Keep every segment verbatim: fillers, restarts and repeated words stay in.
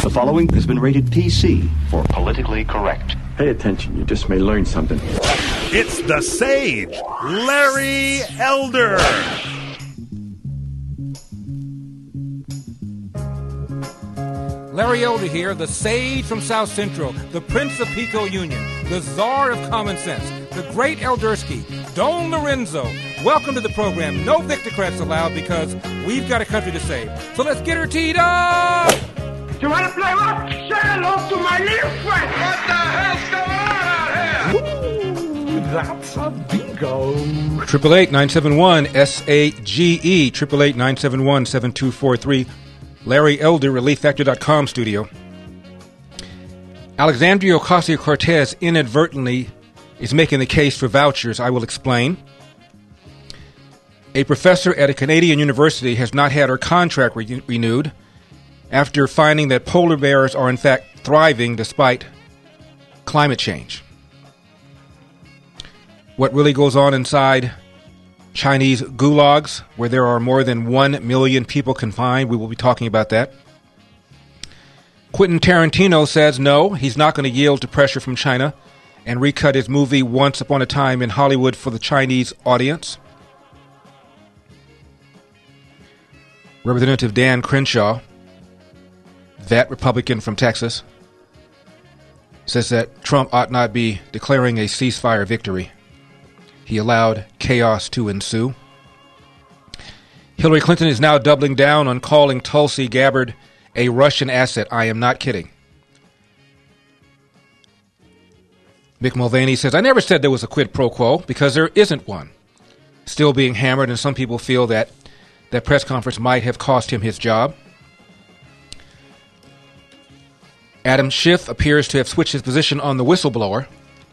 The following has been rated P C for politically correct. Pay attention, you just may learn something. It's the Sage, Larry Elder. Larry Elder here, the Sage from South Central, the Prince of Pico Union, the Czar of Common Sense, the Great Eldersky, Don Lorenzo. Welcome to the program. No Victocrats allowed because we've got a country to save. So let's get her teed up! You want to play what? Say hello to my little friend. What the hell's going on out here? Ooh, that's a bingo. Triple eight nine seven one S A G E. Triple eight nine seven one seven two four three. Larry Elder, relief factor dot com studio. Alexandria Ocasio-Cortez inadvertently is making the case for vouchers. I will explain. A professor at a Canadian university has not had her contract re- renewed after finding that polar bears are in fact thriving despite climate change. What really goes on inside Chinese gulags, where there are more than one million people confined, we will be talking about that. Quentin Tarantino says no, he's not going to yield to pressure from China and recut his movie Once Upon a Time in Hollywood for the Chinese audience. Representative Dan Crenshaw, that Republican from Texas, says that Trump ought not be declaring a ceasefire victory. He allowed chaos to ensue. Hillary Clinton is now doubling down on calling Tulsi Gabbard a Russian asset. I am not kidding. Mick Mulvaney says, I never said there was a quid pro quo because there isn't one. Still being hammered, and some people feel that that press conference might have cost him his job. Adam Schiff appears to have switched his position on the whistleblower.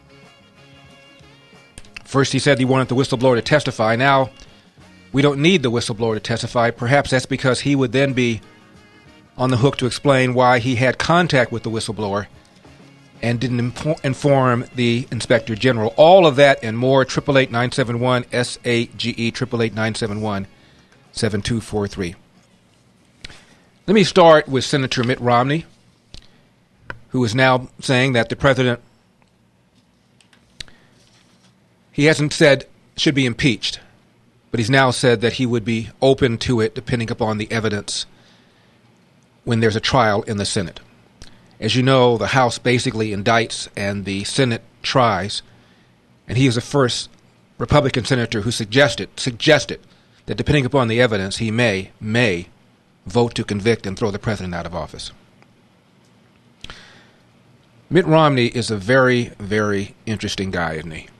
First, he said he wanted the whistleblower to testify. Now, we don't need the whistleblower to testify. Perhaps that's because he would then be on the hook to explain why he had contact with the whistleblower and didn't impo- inform the Inspector General. All of that and more, eight eight eight, nine seven one, S A G E, eight eight eight, nine seven one, seven two four three. Let me start with Senator Mitt Romney, who is now saying that the president, he hasn't said should be impeached, but he's now said that he would be open to it depending upon the evidence when there's a trial in the Senate. As you know, the House basically indicts and the Senate tries, and he is the first Republican senator who suggested suggested that depending upon the evidence, he may, may vote to convict and throw the president out of office. Mitt Romney is a very, very interesting guy, isn't he?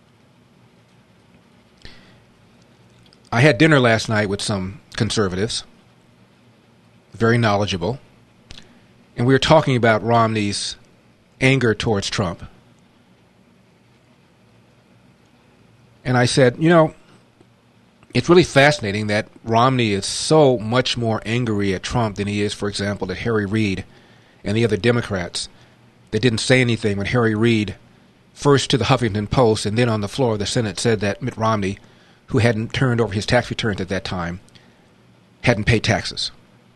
I had dinner last night with some conservatives, very knowledgeable, and we were talking about Romney's anger towards Trump. And I said, you know, it's really fascinating that Romney is so much more angry at Trump than he is, for example, at Harry Reid and the other Democrats that didn't say anything when Harry Reid, first to the Huffington Post and then on the floor of the Senate, said that Mitt Romney, who hadn't turned over his tax returns at that time, hadn't paid taxes.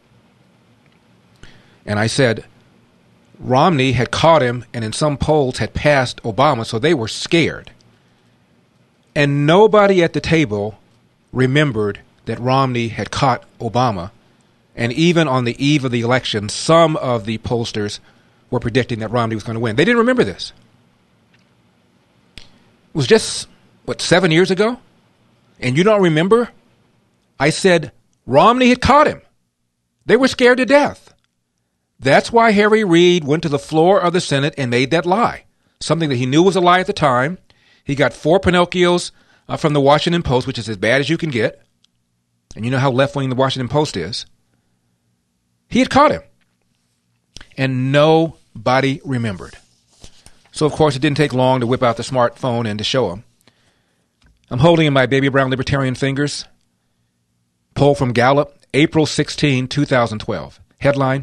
And I said, Romney had caught him and in some polls had passed Obama, so they were scared. And nobody at the table remembered that Romney had caught Obama. And even on the eve of the election, some of the pollsters were predicting that Romney was going to win. They didn't remember this. It was just, what, seven years ago? And you don't remember? I said Romney had caught him. They were scared to death. That's why Harry Reid went to the floor of the Senate and made that lie, something that he knew was a lie at the time. He got four Pinocchios uh, from the Washington Post, which is as bad as you can get. And you know how left-wing the Washington Post is. He had caught him. And nobody remembered. So, of course, it didn't take long to whip out the smartphone and to show him. I'm holding in my baby brown libertarian fingers. Poll from Gallup, April sixteenth, twenty twelve. Headline: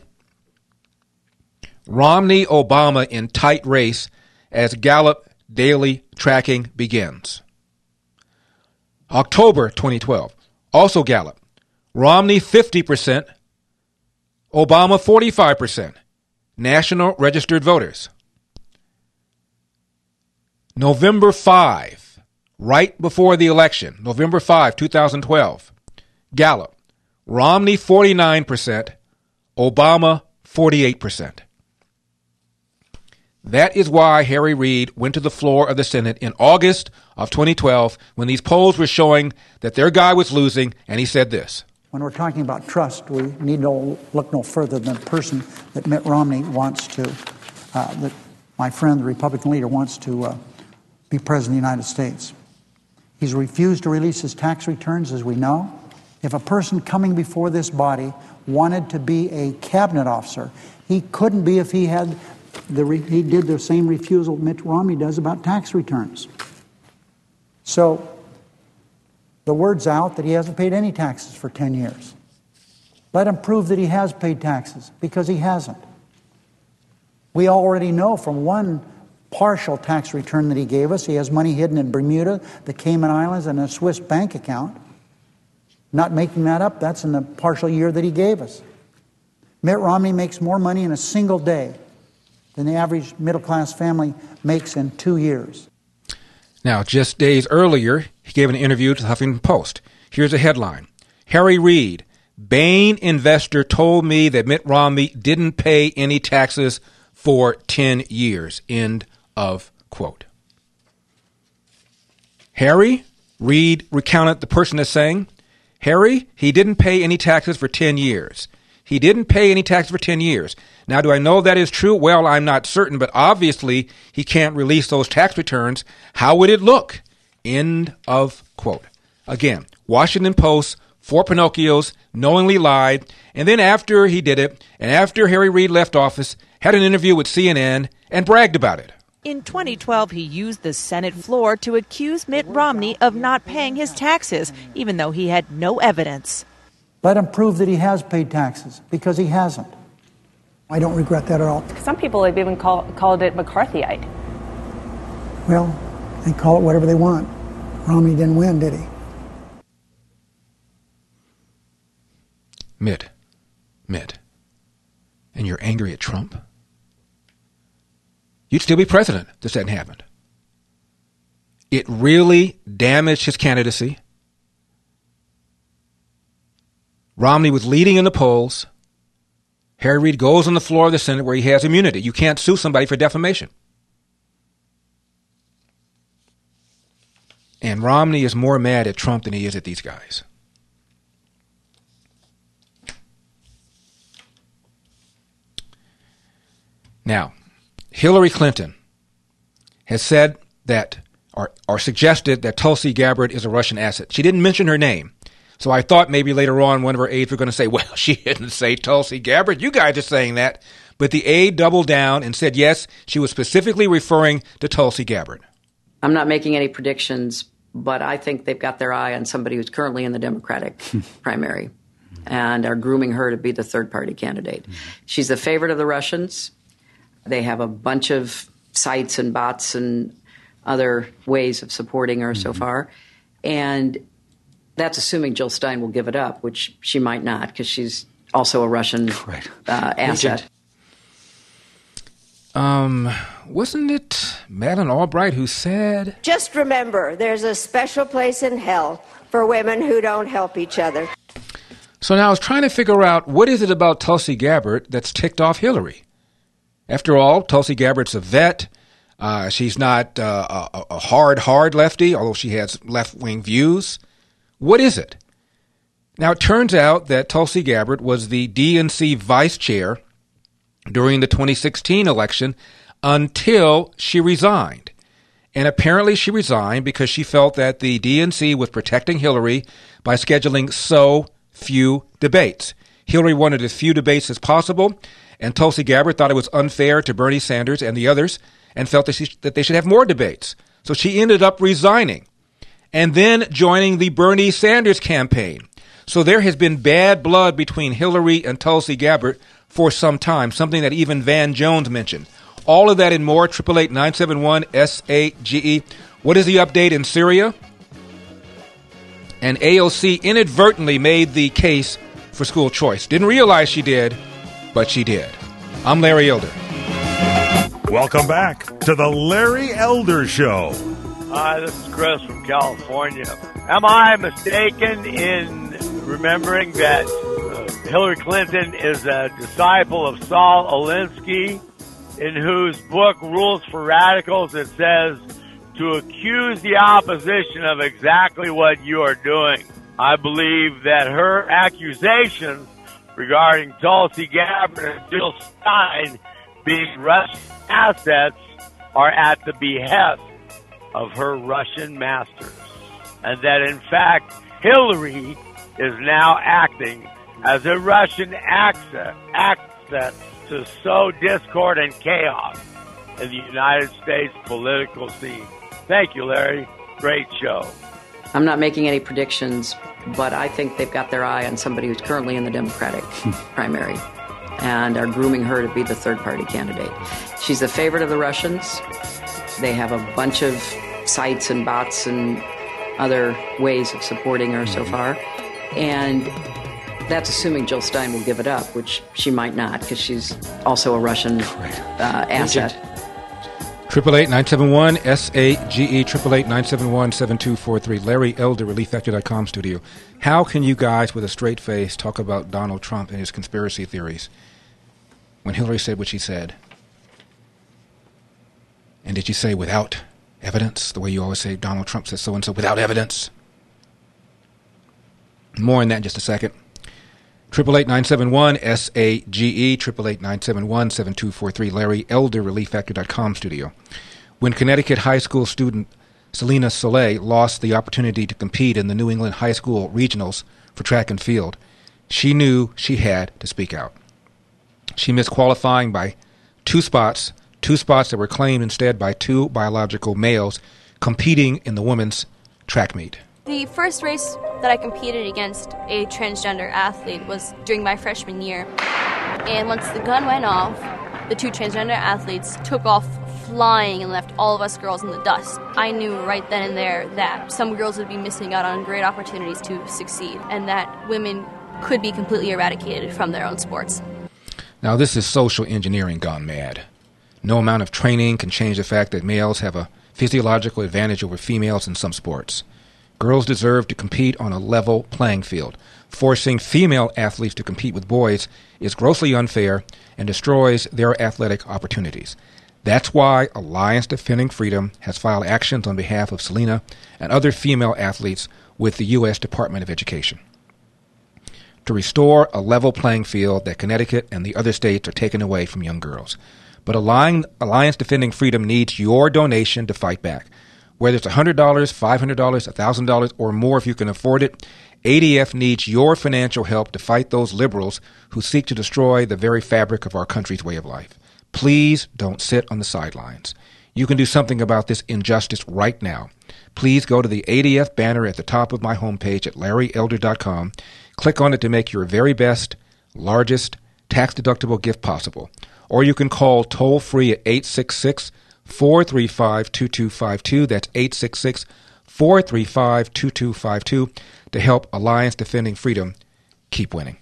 Romney Obama in tight race as Gallup daily tracking begins. October twenty twelve. Also Gallup. Romney fifty percent. Obama forty-five percent. national registered voters. November fifth, right before the election, November fifth, twenty twelve, Gallup, Romney forty-nine percent, Obama forty-eight percent. That is why Harry Reid went to the floor of the Senate in August of twenty twelve when these polls were showing that their guy was losing, and he said this. When we're talking about trust, we need to look no further than the person that Mitt Romney wants to, uh, that my friend, the Republican leader, wants to uh, be president of the United States. He's refused to release his tax returns, as we know. If a person coming before this body wanted to be a cabinet officer, he couldn't be if he had the re- he did the same refusal Mitt Romney does about tax returns. So the word's out that he hasn't paid any taxes for ten years. Let him prove that he has paid taxes, because he hasn't. We already know from one partial tax return that he gave us, he has money hidden in Bermuda, the Cayman Islands, and a Swiss bank account. Not making that up, that's in the partial year that he gave us. Mitt Romney makes more money in a single day than the average middle-class family makes in two years. Now, just days earlier, he gave an interview to the Huffington Post. Here's a headline. Harry Reid, Bain investor told me that Mitt Romney didn't pay any taxes for ten years. End of quote. Harry Reid recounted the person as saying, Harry, he didn't pay any taxes for ten years. He didn't pay any taxes for ten years. Now, do I know that is true? Well, I'm not certain, but obviously he can't release those tax returns. How would it look? End of quote. Again, Washington Post, four Pinocchios, knowingly lied, and then after he did it, and after Harry Reid left office, had an interview with C N N and bragged about it. In twenty twelve, he used the Senate floor to accuse Mitt Romney of not paying his taxes, even though he had no evidence. Let him prove that he has paid taxes, because he hasn't. I don't regret that at all. Some people have even call, called it McCarthyite. Well, they call it whatever they want. Romney didn't win, did he? Mitt, Mitt, and you're angry at Trump? You'd still be president if this hadn't happened. It really damaged his candidacy. Romney was leading in the polls. Harry Reid goes on the floor of the Senate where he has immunity. You can't sue somebody for defamation. And Romney is more mad at Trump than he is at these guys. Now, Hillary Clinton has said that, or, or suggested that Tulsi Gabbard is a Russian asset. She didn't mention her name. So I thought maybe later on one of her aides were going to say, well, she didn't say Tulsi Gabbard. You guys are saying that. But the aide doubled down and said, yes, she was specifically referring to Tulsi Gabbard. I'm not making any predictions, but I think they've got their eye on somebody who's currently in the Democratic primary and are grooming her to be the third-party candidate. She's the favorite of the Russians. They have a bunch of sites and bots and other ways of supporting her mm-hmm. so far. And that's assuming Jill Stein will give it up, which she might not, because she's also a Russian right. uh, asset. Um, wasn't it Madeleine Albright who said... Just remember, there's a special place in hell for women who don't help each other. So now I was trying to figure out, what is it about Tulsi Gabbard that's ticked off Hillary? After all, Tulsi Gabbard's a vet. Uh, she's not uh, a, a hard, hard lefty, although she has left-wing views. What is it? Now, it turns out that Tulsi Gabbard was the D N C vice chair during the twenty sixteen election until she resigned. And apparently she resigned because she felt that the D N C was protecting Hillary by scheduling so few debates. Hillary wanted as few debates as possible, and Tulsi Gabbard thought it was unfair to Bernie Sanders and the others and felt that, she, that they should have more debates. So she ended up resigning and then joining the Bernie Sanders campaign. So there has been bad blood between Hillary and Tulsi Gabbard for some time, something that even Van Jones mentioned. All of that and more, eight eight eight, nine seven one, S A G E. What is the update in Syria? And A O C inadvertently made the case for school choice. Didn't realize she did, but she did. I'm Larry Elder. Welcome back to the Larry Elder Show. Hi, this is Chris from California. Am I mistaken in remembering that uh, Hillary Clinton is a disciple of Saul Alinsky, in whose book, Rules for Radicals, it says to accuse the opposition of exactly what you are doing? I believe that her accusations regarding Tulsi Gabbard and Jill Stein being Russian assets are at the behest of her Russian masters. And that, in fact, Hillary is now acting as a Russian access, access to sow discord and chaos in the United States political scene. Thank you, Larry. Great show. I'm not making any predictions, but I think they've got their eye on somebody who's currently in the Democratic primary and are grooming her to be the third-party candidate. She's the favorite of the Russians. They have a bunch of sites and bots and other ways of supporting her so far. And that's assuming Jill Stein will give it up, which she might not, because she's also a Russian uh, asset. Triple eight nine seven one S A G E triple eight nine seven one seven two four three. Larry Elder, relief factor dot com studio. How can you guys, with a straight face, talk about Donald Trump and his conspiracy theories when Hillary said what she said? And did you say without evidence, the way you always say Donald Trump says so and so without evidence? More on that in just a second. Triple eight nine seven one S A G E triple eight nine seven one seven two four three. Larry Elder, relief factor dot com studio. When Connecticut high school student Selena Soleil lost the opportunity to compete in the New England High School Regionals for track and field, she knew she had to speak out. She missed qualifying by two spots, two spots that were claimed instead by two biological males competing in the women's track meet. The first race that I competed against a transgender athlete was during my freshman year. And once the gun went off, the two transgender athletes took off flying and left all of us girls in the dust. I knew right then and there that some girls would be missing out on great opportunities to succeed, and that women could be completely eradicated from their own sports. Now, this is social engineering gone mad. No amount of training can change the fact that males have a physiological advantage over females in some sports. Girls deserve to compete on a level playing field. Forcing female athletes to compete with boys is grossly unfair and destroys their athletic opportunities. That's why Alliance Defending Freedom has filed actions on behalf of Selena and other female athletes with the U S Department of Education to restore a level playing field that Connecticut and the other states are taking away from young girls. But Alliance Defending Freedom needs your donation to fight back. Whether it's one hundred dollars, five hundred dollars, one thousand dollars, or more if you can afford it, A D F needs your financial help to fight those liberals who seek to destroy the very fabric of our country's way of life. Please don't sit on the sidelines. You can do something about this injustice right now. Please go to the A D F banner at the top of my homepage at larry elder dot com. Click on it to make your very best, largest, tax-deductible gift possible. Or you can call toll-free at eight six six, four three five, two two five two. That's eight six six, four three five, two two five two to help Alliance Defending Freedom keep winning.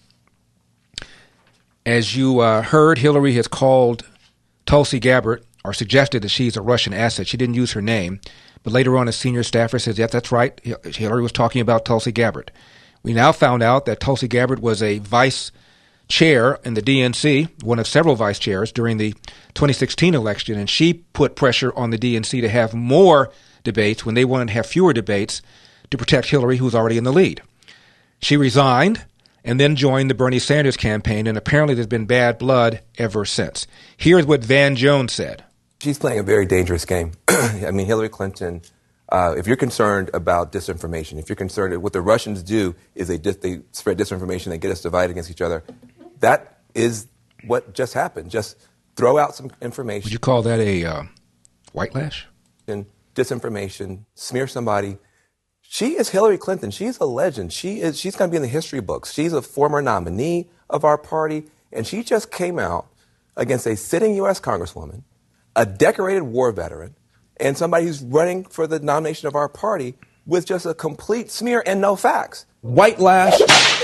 As you uh, heard, Hillary has called Tulsi Gabbard, or suggested that she's a Russian asset. She didn't use her name, but later on a senior staffer says, yes, that's right. Hillary was talking about Tulsi Gabbard. We now found out that Tulsi Gabbard was a vice chair in the D N C, one of several vice chairs during the twenty sixteen election, and she put pressure on the D N C to have more debates when they wanted to have fewer debates to protect Hillary, who's already in the lead. She resigned and then joined the Bernie Sanders campaign, and apparently there's been bad blood ever since. Here's what Van Jones said. She's playing a very dangerous game. I mean, Hillary Clinton, uh, if you're concerned about disinformation, if you're concerned, what the Russians do is they, dis- they spread disinformation, they get us divided against each other. That is what just happened. Just throw out some information. Would you call that a uh, white lash? And disinformation, smear somebody. She is Hillary Clinton. She's a legend. She is. She's going to be in the history books. She's a former nominee of our party, and she just came out against a sitting U S Congresswoman, a decorated war veteran, and somebody who's running for the nomination of our party with just a complete smear and no facts. White lash.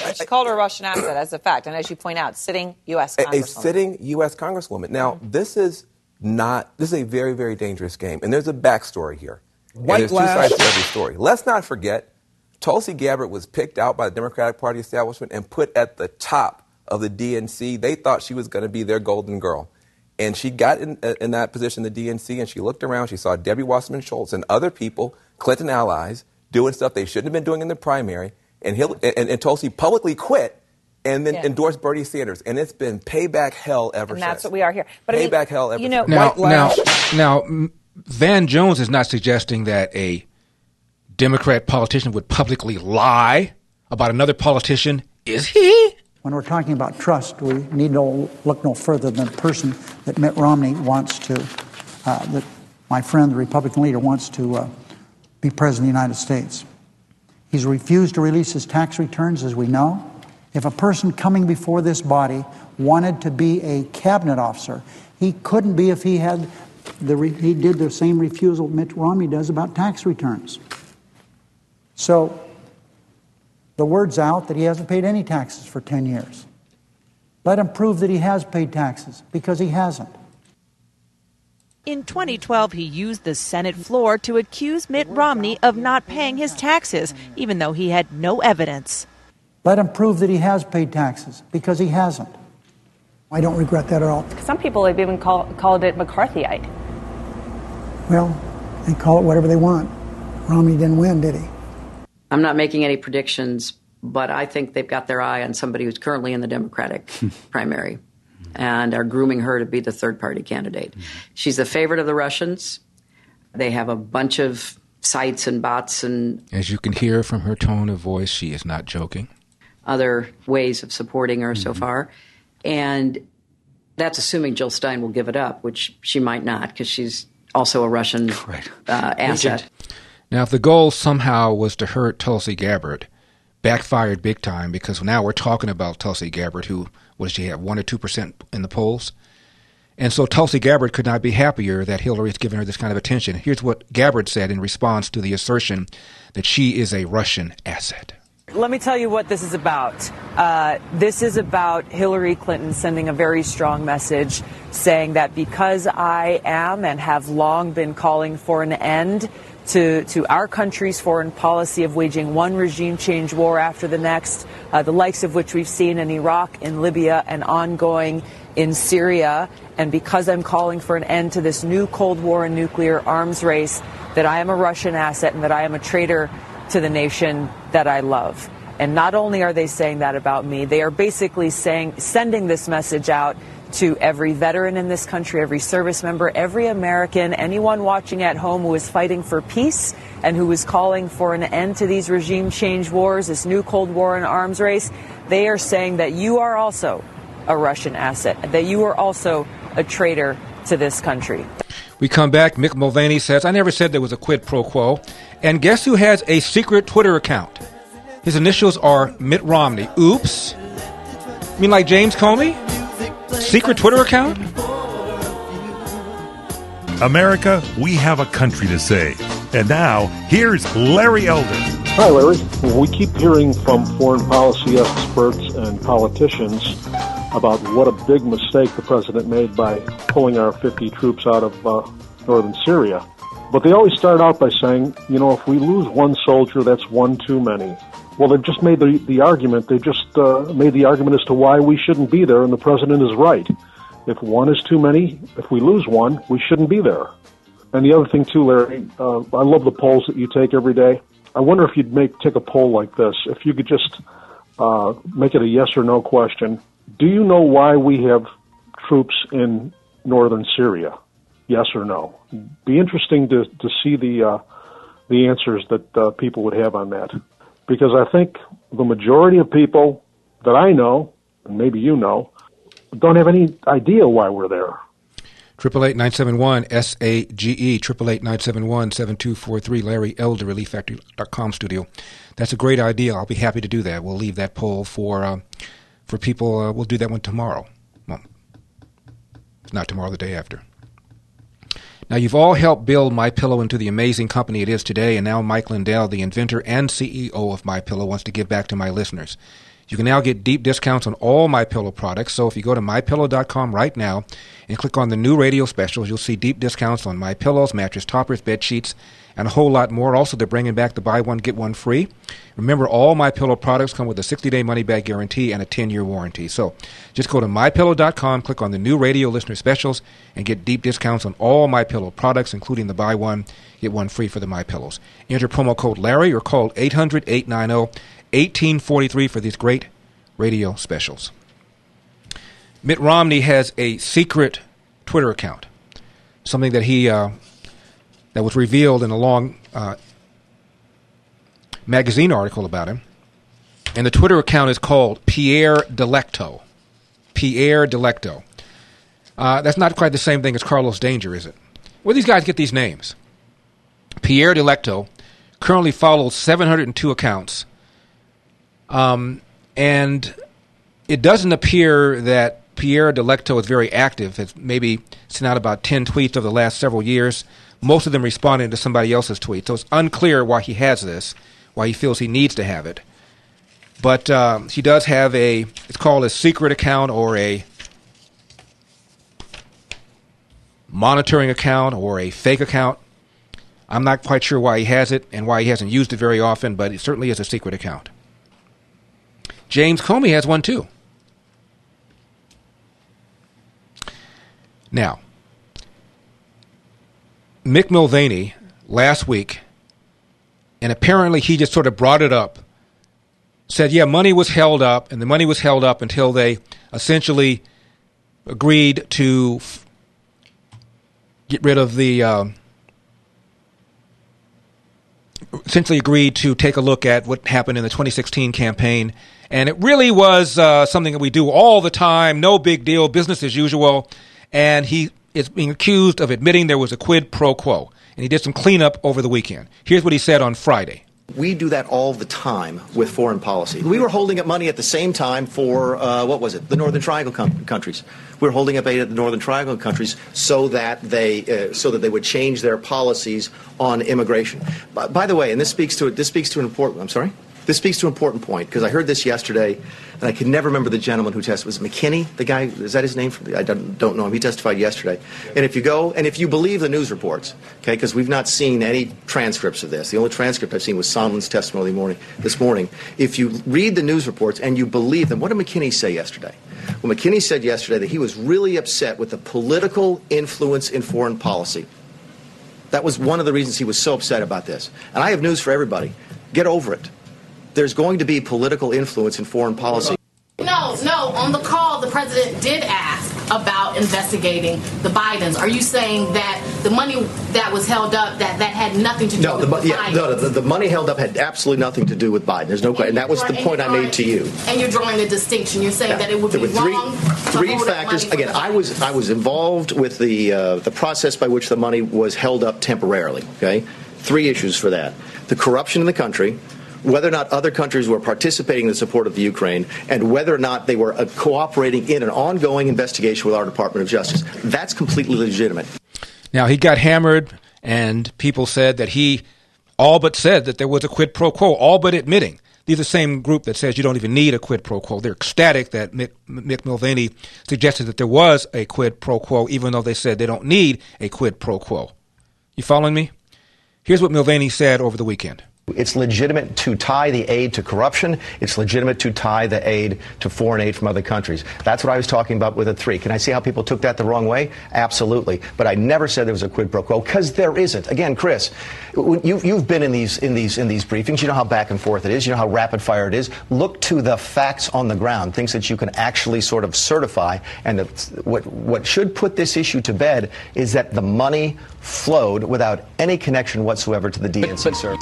She called her a Russian asset as a fact, and as you point out, sitting U S Congresswoman. A, a sitting U S Congresswoman. Now, mm-hmm. this is not, this is a very, very dangerous game. And there's a backstory here. White and there's lash. two sides to every story. Let's not forget, Tulsi Gabbard was picked out by the Democratic Party establishment and put at the top of the D N C. They thought she was going to be their golden girl. And she got in, in that position, the D N C, and she looked around. She saw Debbie Wasserman Schultz and other people, Clinton allies, doing stuff they shouldn't have been doing in the primary. And, Hill, and, and Tulsi publicly quit and then yeah. endorsed Bernie Sanders. And it's been payback hell ever and since. that's what we are here. But payback I mean, hell ever you know, since. Now, now, now, Van Jones is not suggesting that a Democrat politician would publicly lie about another politician, is he? When we're talking about trust, we need to look no further than the person that Mitt Romney wants to, uh, that my friend, the Republican leader, wants to uh, be president of the United States. He's refused to release his tax returns, as we know. If a person coming before this body wanted to be a cabinet officer, he couldn't be if he had the re- he did the same refusal Mitt Romney does about tax returns. So the word's out that he hasn't paid any taxes for ten years. Let him prove that he has paid taxes, because he hasn't. In twenty twelve, he used the Senate floor to accuse Mitt Romney of not paying his taxes, even though he had no evidence. Let him prove that he has paid taxes, because he hasn't. I don't regret that at all. Some people have even call, called it McCarthyite. Well, they call it whatever they want. Romney didn't win, did he? I'm not making any predictions, but I think they've got their eye on somebody who's currently in the Democratic primary and are grooming her to be the third-party candidate. She's the favorite of the Russians. They have a bunch of sites and bots and... As you can hear from her tone of voice, she is not joking. Other ways of supporting her mm-hmm. so far. And that's assuming Jill Stein will give it up, which she might not, because she's also a Russian right. uh, asset. Now, if the goal somehow was to hurt Tulsi Gabbard, backfired big time, because now we're talking about Tulsi Gabbard, who, what does she have, one or two percent in the polls? And so Tulsi Gabbard could not be happier that Hillary has given her this kind of attention. Here's what Gabbard said in response to the assertion that she is a Russian asset. Let me tell you what this is about. Uh, this is about Hillary Clinton sending a very strong message saying that because I am and have long been calling for an end to, to our country's foreign policy of waging one regime change war after the next, uh, the likes of which we've seen in Iraq, in Libya, and ongoing in Syria, and because I'm calling for an end to this new Cold War and nuclear arms race, that I am a Russian asset and that I am a traitor to the nation that I love. And not only are they saying that about me, they are basically saying, sending this message out to every veteran in this country, every service member, every American, anyone watching at home who is fighting for peace and who is calling for an end to these regime change wars, this new Cold War and arms race. They are saying that you are also a Russian asset, that you are also a traitor to this country. We come back. Mick Mulvaney says, I never said there was a quid pro quo. And guess who has a secret Twitter account? His initials are Mitt Romney. Oops. You mean like James Comey? Secret Twitter account? America, we have a country to save. And now, here's Larry Elder. Hi, Larry. We keep hearing from foreign policy experts and politicians about what a big mistake the president made by pulling our fifty troops out of uh, northern Syria. But they always start out by saying, you know, if we lose one soldier, that's one too many. Well, they've just made the, the argument, they've just uh, made the argument as to why we shouldn't be there, and the president is right. If one is too many, if we lose one, we shouldn't be there. And the other thing, too, Larry, uh, I love the polls that you take every day. I wonder if you'd make take a poll like this, if you could just uh, make it a yes or no question. Do you know why we have troops in northern Syria? Yes or no? Be interesting to, to see the uh, the answers that uh, people would have on that. Because I think the majority of people that I know, and maybe you know, don't have any idea why we're there. Triple eight nine seven one S A G E, triple eight nine seven one seven two four three, Larry Elder, relief factory dot com studio. That's a great idea. I'll be happy to do that. We'll leave that poll for uh, for people. Uh, we'll do that one tomorrow. Well, it's not tomorrow, the day after. Now, you've all helped build MyPillow into the amazing company it is today, and now Mike Lindell, the inventor and C E O of MyPillow, wants to give back to my listeners. You can now get deep discounts on all MyPillow products. So if you go to my pillow dot com right now and click on the new radio specials, you'll see deep discounts on MyPillows, mattress toppers, bed sheets, and a whole lot more. Also, they're bringing back the buy one, get one free. Remember, all MyPillow products come with a sixty-day money-back guarantee and a ten-year warranty. So just go to my pillow dot com, click on the new radio listener specials, and get deep discounts on all MyPillow products, including the buy one, get one free for the MyPillows. Enter promo code Larry or call eight hundred, eight nine zero, one eight four three for these great radio specials. Mitt Romney has a secret Twitter account, something that he... Uh, that was revealed in a long uh, magazine article about him. And the Twitter account is called Pierre Delecto. Pierre Delecto. Uh, that's not quite the same thing as Carlos Danger, is it? Where do these guys get these names? Pierre Delecto currently follows seven hundred two accounts. Um, and it doesn't appear that Pierre Delecto is very active. Has maybe sent out about ten tweets over the last several years. Most of them responding to somebody else's tweet. So it's unclear why he has this, why he feels he needs to have it. But uh, he does have a, it's called a secret account or a monitoring account or a fake account. I'm not quite sure why he has it and why he hasn't used it very often, but it certainly is a secret account. James Comey has one too. Now, Mick Mulvaney last week, and apparently he just sort of brought it up, said, yeah, money was held up, and the money was held up until they essentially agreed to f- get rid of the, uh, essentially agreed to take a look at what happened in the twenty sixteen campaign. And it really was uh, something that we do all the time, no big deal, business as usual. And he is being accused of admitting there was a quid pro quo. And he did some cleanup over the weekend. Here's what he said on Friday. We do that all the time with foreign policy. We were holding up money at the same time for, uh, what was it, the Northern Triangle com- countries. We were holding up aid at the Northern Triangle countries so that they uh, so that they would change their policies on immigration. By, by the way, and this speaks to this speaks to an important. I'm sorry. This speaks to an important point because I heard this yesterday, and I can never remember the gentleman who testified. Was it McKinney? The guy, is that his name? I don't, don't know him. He testified yesterday. And if you go, and if you believe the news reports, okay, because we've not seen any transcripts of this. The only transcript I've seen was Sondland's testimony morning, this morning. If you read the news reports and you believe them, what did McKinney say yesterday? Well, McKinney said yesterday that he was really upset with the political influence in foreign policy. That was one of the reasons he was so upset about this. And I have news for everybody. Get over it. There's going to be political influence in foreign policy. No, no. On the call, the president did ask about investigating the Bidens. Are you saying that the money that was held up, that that had nothing to do no, with the, Biden? Yeah, no, the, the money held up had absolutely nothing to do with Biden. There's no question. And that was the point I made to you. And you're drawing a distinction. You're saying yeah. that it would there be were three, wrong. Three factors. Again, I was I was involved with the uh, the process by which the money was held up temporarily. Okay, three issues for that: the corruption in the country, whether or not other countries were participating in the support of the Ukraine, and whether or not they were uh, cooperating in an ongoing investigation with our Department of Justice. That's completely legitimate. Now, he got hammered, and people said that he all but said that there was a quid pro quo, all but admitting. These are the same group that says you don't even need a quid pro quo. They're ecstatic that Mick, Mick Mulvaney suggested that there was a quid pro quo, even though they said they don't need a quid pro quo. You following me? Here's what Mulvaney said over the weekend. It's legitimate to tie the aid to corruption. It's legitimate to tie the aid to foreign aid from other countries. That's what I was talking about with a three. Can I see how people took that the wrong way? Absolutely. But I never said there was a quid pro quo, because there isn't. Again, Chris, you, you've been in these in these in these briefings. You know how back and forth it is. You know how rapid fire it is. Look to the facts on the ground, things that you can actually sort of certify. And what what should put this issue to bed is that the money flowed without any connection whatsoever to the D N C service.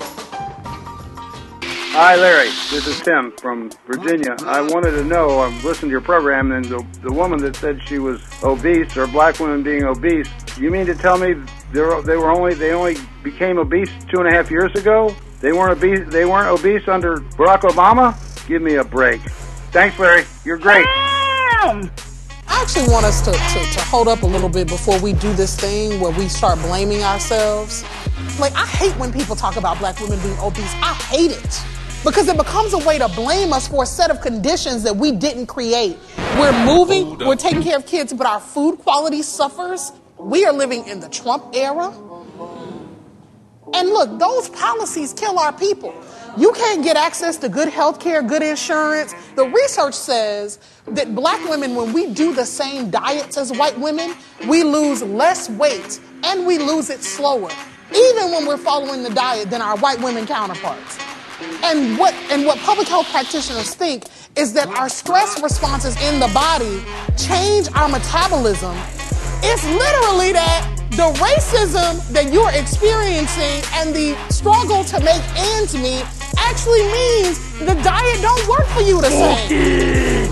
Hi, Larry. This is Tim from Virginia. I wanted to know, I'm listening to your program, and the, the woman that said she was obese, or black women being obese, you mean to tell me they were, they were only they only became obese two and a half years ago? They weren't obese. They weren't obese under Barack Obama? Give me a break. Thanks, Larry. You're great. I actually want us to, to, to hold up a little bit before we do this thing where we start blaming ourselves. Like, I hate when people talk about black women being obese. I hate it. because it becomes a way to blame us for a set of conditions that we didn't create. We're moving, we're taking care of kids, but our food quality suffers. We are living in the Trump era. And look, those policies kill our people. You can't get access to good health care, good insurance. The research says that black women, when we do the same diets as white women, we lose less weight and we lose it slower, even when we're following the diet, than our white women counterparts. And what and what public health practitioners think is that our stress responses in the body change our metabolism. It's literally that the racism that you're experiencing and the struggle to make ends meet actually means the diet don't work for you the same.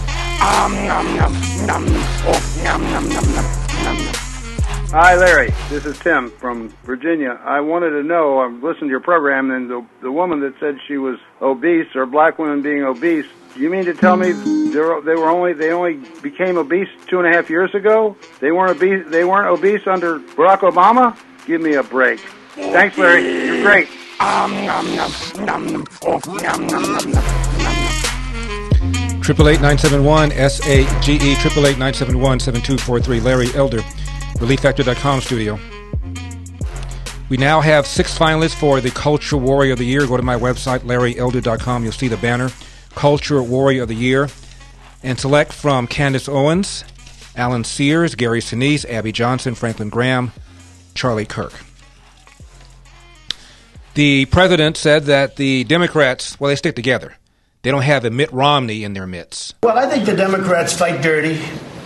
Hi, Larry. This is Tim from Virginia. I wanted to know, I'm listening to your program, and the, the woman that said she was obese, or black women being obese, you mean to tell me they were, they were only they only became obese two and a half years ago? They weren't obese. They weren't obese under Barack Obama? Give me a break. Thanks, Larry. You're great. Triple eight nine seven one S A G E triple eight nine seven one seven two four three. Larry Elder, relief factor dot com studio. We now have six finalists for the Culture Warrior of the Year. Go to my website, larry elder dot com. You'll see the banner, Culture Warrior of the Year, and select from Candace Owens, Alan Sears, Gary Sinise, Abby Johnson, Franklin Graham, Charlie Kirk. The president said that the Democrats, well, they stick together. They don't have a Mitt Romney in their midst. Well, I think the Democrats fight dirty.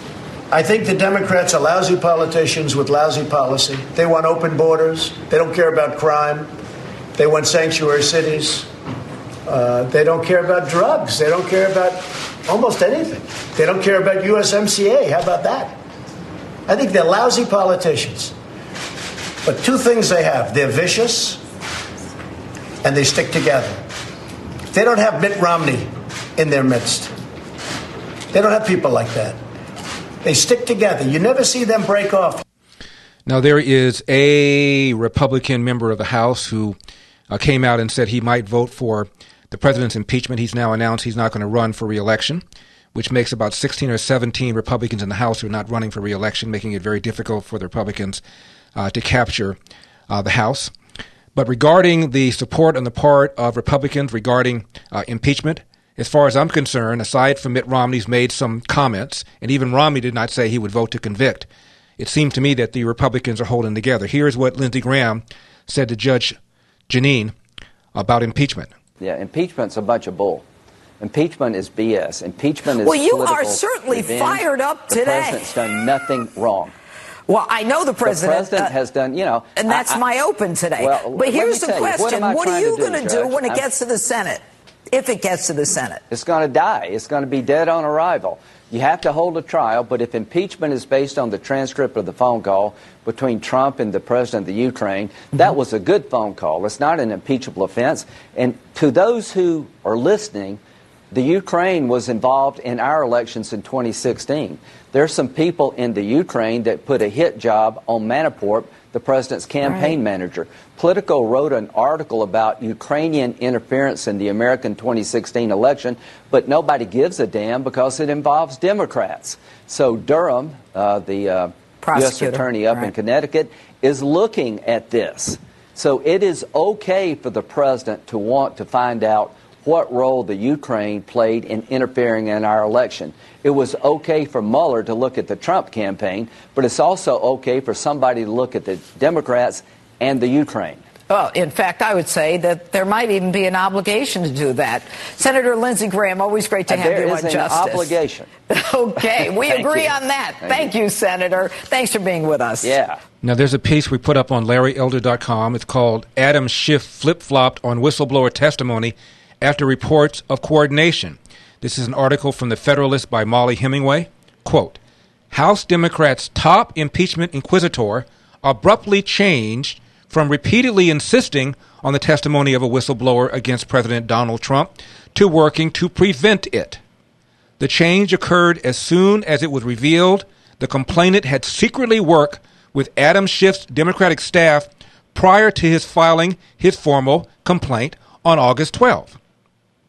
I think the Democrats are lousy politicians with lousy policy. They want open borders. They don't care about crime. They want sanctuary cities. Uh, they don't care about drugs. They don't care about almost anything. They don't care about U S M C A. How about that? I think they're lousy politicians. But two things they have. They're vicious, and they stick together. They don't have Mitt Romney in their midst. They don't have people like that. They stick together. You never see them break off. Now, there is a Republican member of the House who uh, came out and said he might vote for the president's impeachment. He's now announced he's not going to run for re-election, which makes about sixteen or seventeen Republicans in the House who are not running for re-election, making it very difficult for the Republicans uh, to capture uh, the House. But regarding the support on the part of Republicans regarding uh, impeachment, as far as I'm concerned, aside from Mitt Romney's made some comments, and even Romney did not say he would vote to convict, it seemed to me that the Republicans are holding together. Here's what Lindsey Graham said to Judge Janine about impeachment. Yeah, impeachment's a bunch of bull. Impeachment is B S. Impeachment is Well, you political are certainly revenge. fired up today. The president's done nothing wrong. Well, I know the president, the president uh, has done, you know. and that's I, I, my open today. Well, but here's the you, what question. am I What are you going to do, do when it I'm, gets to the Senate? If it gets to the Senate. It's going to die. It's going to be dead on arrival. You have to hold a trial, but if impeachment is based on the transcript of the phone call between Trump and the president of the Ukraine, mm-hmm. that was a good phone call. It's not an impeachable offense. And to those who are listening, the Ukraine was involved in our elections in twenty sixteen. There's some people in the Ukraine that put a hit job on Manafort, the president's campaign right. manager. Politico wrote an article about Ukrainian interference in the American twenty sixteen election, but nobody gives a damn because it involves Democrats. So Durham, uh, the uh, U S attorney up right. in Connecticut, is looking at this. So it is okay for the president to want to find out what role the Ukraine played in interfering in our election. It was okay for Mueller to look at the Trump campaign, but it's also okay for somebody to look at the Democrats and the Ukraine. Well, in fact, I would say that there might even be an obligation to do that. Senator Lindsey Graham, always great to uh, have you on Justice. There is an obligation. Okay, we agree you. on that. Thank, Thank you. you, Senator. Thanks for being with us. Yeah. Now, there's a piece we put up on larry elder dot com. It's called Adam Schiff Flip-Flopped on Whistleblower Testimony After Reports of Coordination. This is an article from The Federalist by Molly Hemingway. Quote, House Democrats' top impeachment inquisitor abruptly changed from repeatedly insisting on the testimony of a whistleblower against President Donald Trump to working to prevent it. The change occurred as soon as it was revealed the complainant had secretly worked with Adam Schiff's Democratic staff prior to his filing his formal complaint on August twelfth.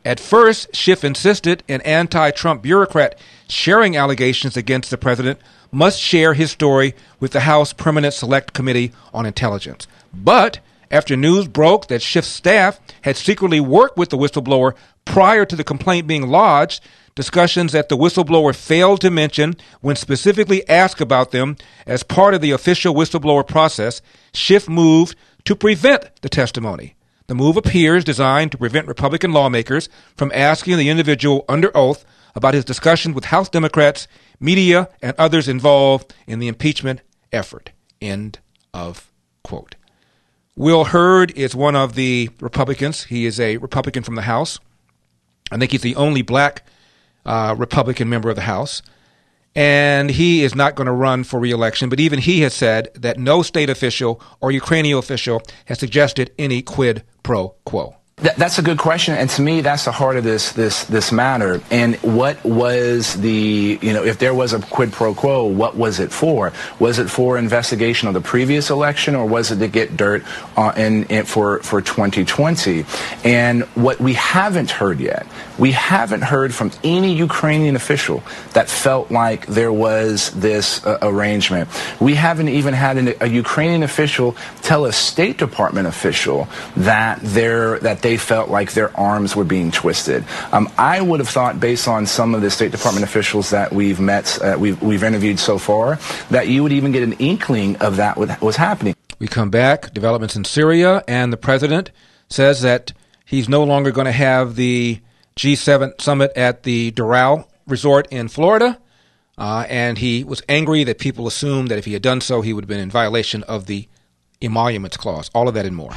At first, Schiff insisted an anti-Trump bureaucrat sharing allegations against the president must share his story with the House Permanent Select Committee on Intelligence. But after news broke that Schiff's staff had secretly worked with the whistleblower prior to the complaint being lodged, discussions that the whistleblower failed to mention when specifically asked about them as part of the official whistleblower process, Schiff moved to prevent the testimony. The move appears designed to prevent Republican lawmakers from asking the individual under oath about his discussions with House Democrats, media, and others involved in the impeachment effort. End of quote. Will Hurd is one of the Republicans. He is a Republican from the House. I think he's the only black uh, Republican member of the House. And he is not going to run for re-election, but even he has said that no state official or Ukrainian official has suggested any quid pro quo. That, that's a good question, and to me, that's the heart of this this this matter. And what was the, you know, if there was a quid pro quo, what was it for? Was it for investigation of the previous election, or was it to get dirt uh, in, in for for twenty twenty? And what we haven't heard yet, we haven't heard from any Ukrainian official that felt like there was this uh, arrangement. We haven't even had an, a Ukrainian official tell a State Department official that there that they felt like their arms were being twisted. Um, I would have thought, based on some of the State Department officials that we've met, uh, we've, we've interviewed so far, that you would even get an inkling of that was happening. We come back, developments in Syria, and the president says that he's no longer going to have the G seven summit at the Doral Resort in Florida, uh, and he was angry that people assumed that if he had done so, he would have been in violation of the Emoluments Clause. All of that and more.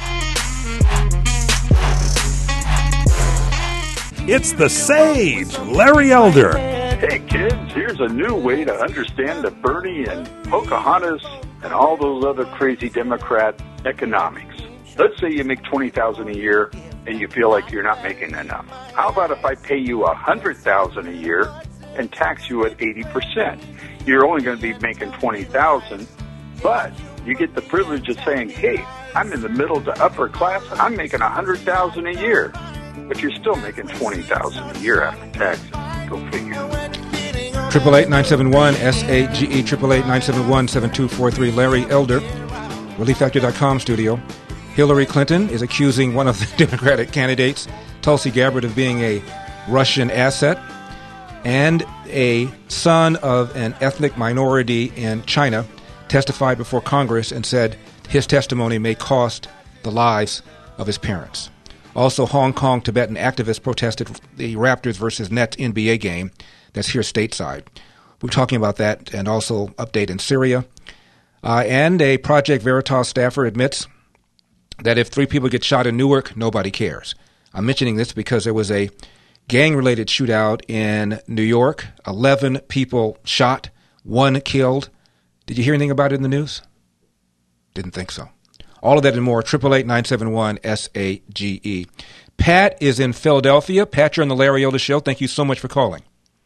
It's The Sage, Larry Elder. Hey, kids, here's a new way to understand the Bernie and Pocahontas and all those other crazy Democrat economics. Let's say you make twenty thousand dollars a year and you feel like you're not making enough. How about if I pay you one hundred thousand dollars a year and tax you at eighty percent? You're only going to be making twenty thousand dollars, but you get the privilege of saying, hey, I'm in the middle to upper class and I'm making one hundred thousand dollars a year. But you're still making twenty thousand dollars a year after taxes. Go figure. Triple eight nine seven one S A G E triple eight nine seven one seven two four three. Larry Elder, Relief Factor dot com studio. Hillary Clinton is accusing one of the Democratic candidates, Tulsi Gabbard, of being a Russian asset, and a son of an ethnic minority in China testified before Congress and said his testimony may cost the lives of his parents. Also, Hong Kong Tibetan activists protested the Raptors versus Nets N B A game that's here stateside. We're talking about that, and also update in Syria. Uh, and a Project Veritas staffer admits that if three people get shot in Newark, nobody cares. I'm mentioning this because there was a gang-related shootout in New York. Eleven people shot, one killed. Did you hear anything about it in the news? Didn't think so. All of that and more, triple eight nine seven one S A G E. Pat is in Philadelphia. Pat, you're on the Larry Elder Show. Thank you so much for calling.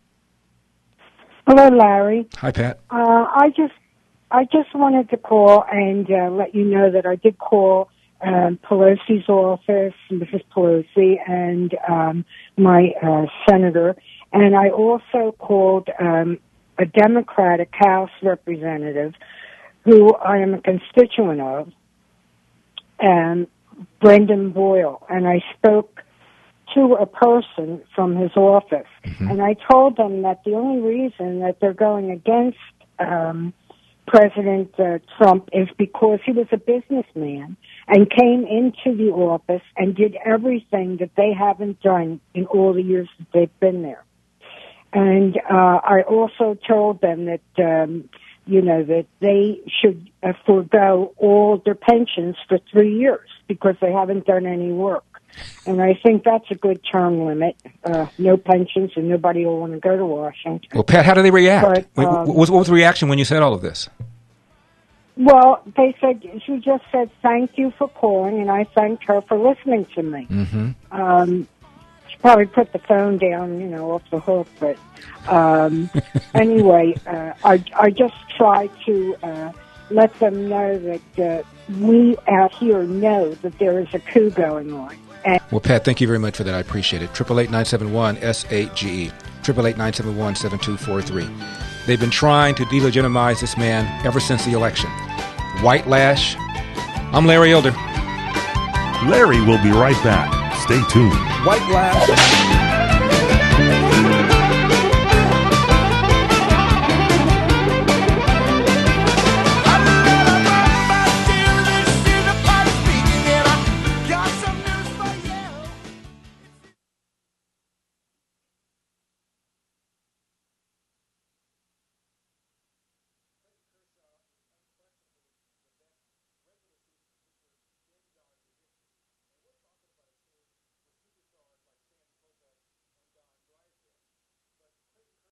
Hello, Larry. Hi, Pat. Uh, I just I just wanted to call and uh, let you know that I did call um, Pelosi's office, Missus Pelosi, and um, my uh, senator. And I also called um, a Democratic House representative who I am a constituent of, and Brendan Boyle, and I spoke to a person from his office, mm-hmm. and I told them that the only reason that they're going against um, President uh, Trump is because he was a businessman and came into the office and did everything that they haven't done in all the years that they've been there. And uh, I also told them that um, you know, that they should uh, forego all their pensions for three years because they haven't done any work. And I think that's a good term limit, uh, no pensions, and nobody will want to go to Washington. Well, Pat, how do they react? But, um, what, was, what was the reaction when you said all of this? Well, they said, she just said, thank you for calling, and I thanked her for listening to me. Mm-hmm. Um, she probably put the phone down, you know, off the hook, but um, anyway, uh, I, I just try to uh, let them know that uh, we out here know that there is a coup going on. And Well, Pat, thank you very much for that. I appreciate it. eight eight eight, nine seven one, S eight G E. eight eight eight, nine seven one, seven two four three. They've been trying to delegitimize this man ever since the election. White lash. I'm Larry Elder. Larry will be right back. Stay tuned. White lash.